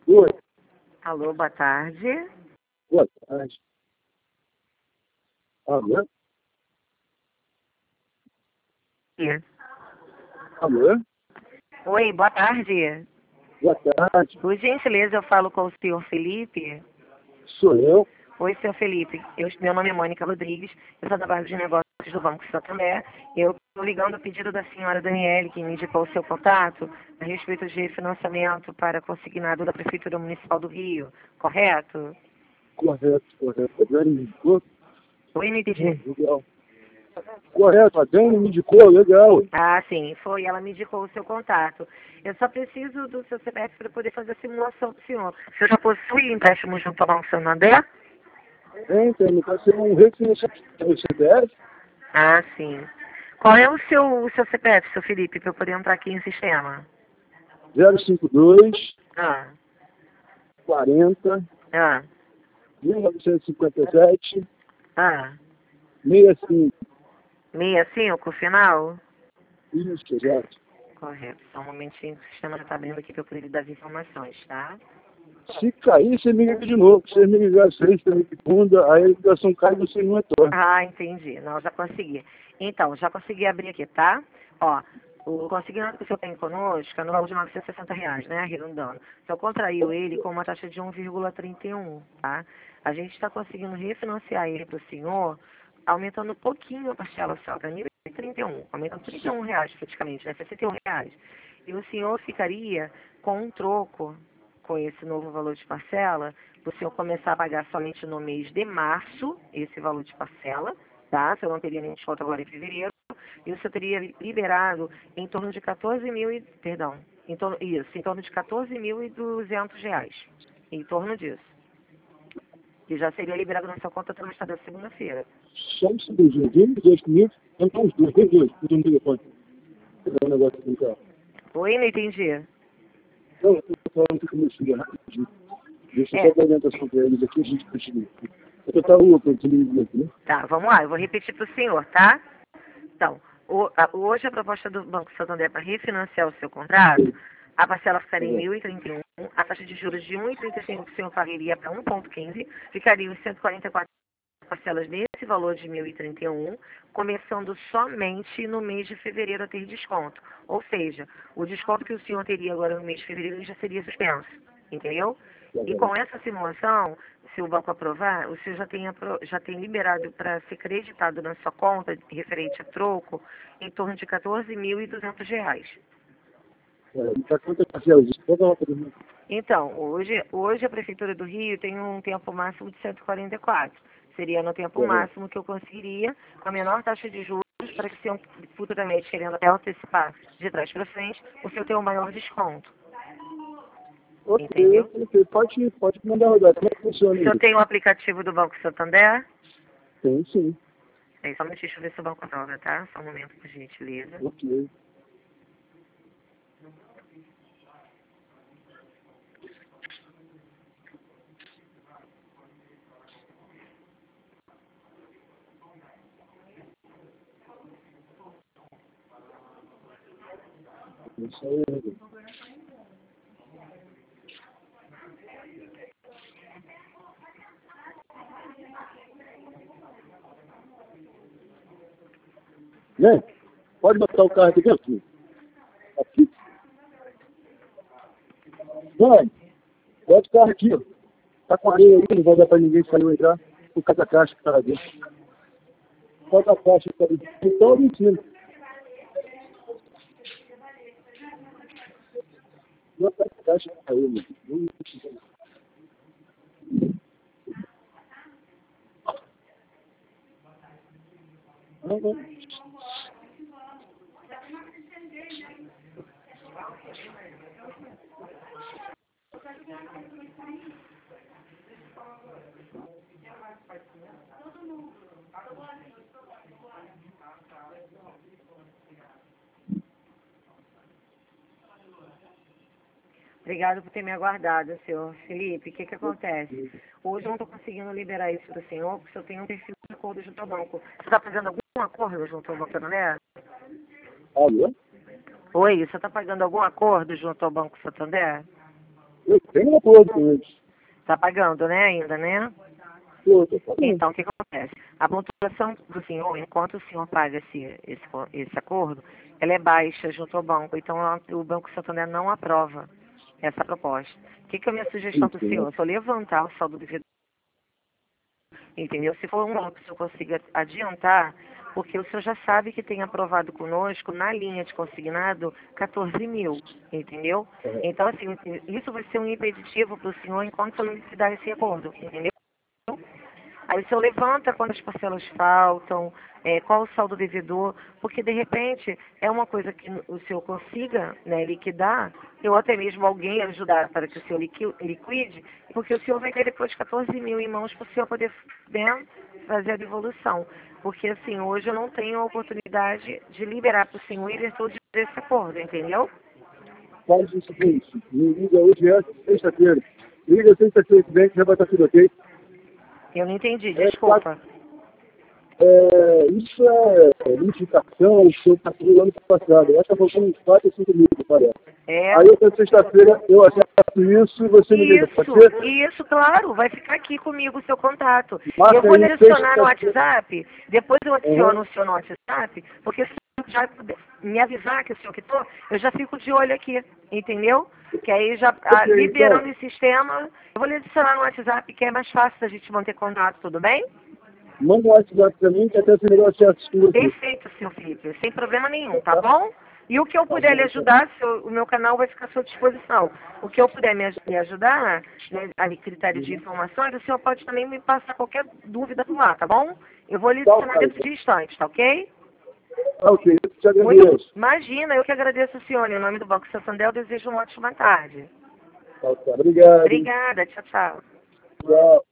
Oi, Alô, boa tarde. boa tarde. Alô? Alô? Oi, boa tarde. Boa tarde. Por gentileza, eu falo com o senhor Felipe. Sou eu. Oi, senhor Felipe. Meu nome é Mônica Rodrigues. Eu sou da base de negócios do Banco Santander. Eu estou ligando a pedido da senhora Daniele, que me indicou o seu contato, a respeito de financiamento para consignado da Prefeitura Municipal do Rio. Correto? Correto. A Dani me indicou. Oi, não entendi. Legal. Correto, a Dani me indicou, legal. Ah, sim, foi. Ela me indicou o seu contato. Eu só preciso do seu CPF para poder fazer a simulação do senhor. Você já possui empréstimo junto ao Banco Santander? Tem, vai ser um refinanciamento do CPF. Ah, sim. Qual é o seu CPF, seu Felipe, para eu poder entrar aqui em sistema? 052 Ah, 40 ah, 1957 ah. 65. 65, final? Isso, exato. Correto. Só um momentinho que o sistema já está abrindo aqui para eu poder dar as informações, tá? Se cair, você me liga de novo. Se você me ligar sexta, me segunda, aí a ligação cai e você não retorna. Ah, entendi. Não, já consegui. Então, já consegui abrir aqui, tá? Ó, o consignado que o senhor tem conosco é no valor de R$ 960, né? Arredondando. O senhor contraiu ele com uma taxa de 1,31, tá? A gente está conseguindo refinanciar ele para o senhor, aumentando um pouquinho a parcela só, para 1.031, aumentando R$ 31 praticamente, né? R$ 61. E o senhor ficaria com um troco com esse novo valor de parcela, o senhor começar a pagar somente no mês de março, esse valor de parcela, tá? O senhor não teria nenhum desconto agora em fevereiro, e o senhor teria liberado em torno de 14 mil e, perdão, em torno de 14.200 reais, em torno disso. E já seria liberado na sua conta até mais tarde da segunda-feira. Só um segundinho. Vem os dois comigo. Então os dois, vem dois. Eu tenho um telefone. Vou dar um negócio aqui no carro. Oi, não entendi. Não, eu tô falando aqui com meu filho rapidinho. Deixa eu só dar a orientação para eles aqui, a gente continua. Eu tô na rua, quando você liga aqui, né? Tá, vamos lá, eu vou repetir para o senhor, tá? Então, hoje a proposta do Banco Santander é para refinanciar o seu contrato, a parcela ficaria em 1.031, a taxa de juros de 1,35 que o senhor pagaria para 1,15, ficariam em 144 parcelas nesse valor de 1.031, começando somente no mês de fevereiro a ter desconto. Ou seja, o desconto que o senhor teria agora no mês de fevereiro já seria suspenso, entendeu? E com essa simulação, se o banco aprovar, o senhor já tem liberado para ser creditado na sua conta, referente a troco, em torno de R$ 14.200. Para quantas parcelas? Pode dar uma para mim. Então, hoje a Prefeitura do Rio tem um tempo máximo de 144. Seria no tempo máximo que eu conseguiria, com a menor taxa de juros, para que o senhor futuramente, querendo até antecipar de trás para frente, o senhor tenha um maior desconto. Entendeu? Ok. Pode mandar rodar. Como é que O funciona senhor isso? tem o aplicativo do Banco Santander? Tem sim. Aí, só um minutinho, deixa eu ver se o banco aprova, tá? Só um momento, por gentileza. Ok. Isso aí. Né? Pode botar o carro aqui dentro? Aqui? Vai. Bota o carro aqui, ó. Tá com areia aí, não vai dar para ninguém sair ou entrar por causa da caixa que tá lá dentro. Bota a caixa que tá ali. Então, mentira. Bota a caixa que caiu, mano. Não. Obrigado por ter me aguardado, senhor Felipe. O que acontece? Hoje eu não estou conseguindo liberar isso do senhor, porque eu tenho um perfil de acordo junto ao banco. Você está fazendo algum acordo junto ao Banco Santander? Alô? Oi, você está pagando algum acordo junto ao Banco Santander? Eu tenho um acordo com eles. Tá pagando, né, ainda, né? Tô pagando. Então, o que acontece? A pontuação do senhor, enquanto o senhor paga esse acordo, ela é baixa junto ao banco. Então, o Banco Santander não aprova essa proposta. O que é a minha sugestão para o senhor? Se eu levantar o saldo devedor, entendeu? Se for um banco que eu consiga adiantar, porque o senhor já sabe que tem aprovado conosco, na linha de consignado, 14 mil, entendeu? Então, assim, isso vai ser um impeditivo para o senhor enquanto eu não liquidar esse acordo, entendeu? Aí o senhor levanta quando as parcelas faltam, qual o saldo devedor, porque de repente é uma coisa que o senhor consiga, né, liquidar, ou até mesmo alguém ajudar para que o senhor liquide, porque o senhor vai ter depois 14 mil em mãos para o senhor poder, né, fazer a devolução. Porque assim, hoje eu não tenho a oportunidade de liberar para o senhor em virtude desse acordo, entendeu? Faz o seguinte, me liga hoje é sexta-feira. Liga sexta-feira que vem que já vai estar tudo ok. Eu não entendi, desculpa. Isso é licitação, o senhor está do ano passado. Eu acho que faltando uns 4 ou 5 mil, parece. Aí até sexta-feira eu acerto isso e você me liga. Pode ser? Isso, claro, vai ficar aqui comigo o seu contato. Marca Eu vou lhe aí, adicionar no sexta-feira. WhatsApp, depois eu adiciono o senhor no WhatsApp, porque se o senhor já puder me avisar que o senhor quitou, eu já fico de olho aqui, entendeu? Que aí já liberando Então, o sistema, eu vou lhe adicionar no WhatsApp, que é mais fácil da gente manter contato, tudo bem? manda um WhatsApp para mim que até se melhor acesso com você. Perfeito, senhor Felipe, sem problema nenhum, tá bom? E o que eu puder lhe ajudar, o meu canal vai ficar à sua disposição. O que eu puder me ajudar, né, a critério de informações, o senhor pode também me passar qualquer dúvida por lá, tá bom? Eu vou lhe adicionar dentro de instantes, tá ok? Ok, eu te agradeço. Imagina, eu que agradeço o senhor. Em nome do Banco Santander, eu desejo uma ótima tarde. Obrigado. Obrigada, tchau, tchau. Tchau.